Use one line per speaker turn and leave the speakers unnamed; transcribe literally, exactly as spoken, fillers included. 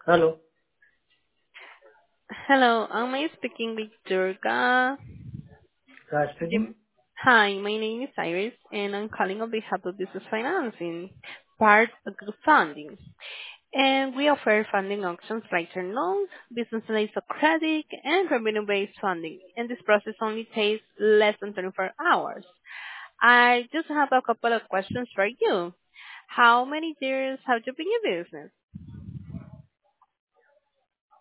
Hello,
Hello, am I speaking with Durga?
Raj speaking.
Jim- Hi, my name is Iris, and I'm calling on behalf of Business Financing, part of group funding. And we offer funding options like term loans, business lines of credit, and revenue-based funding. And this process only takes less than twenty-four hours. I just have a couple of questions for you. How many years have you been in business?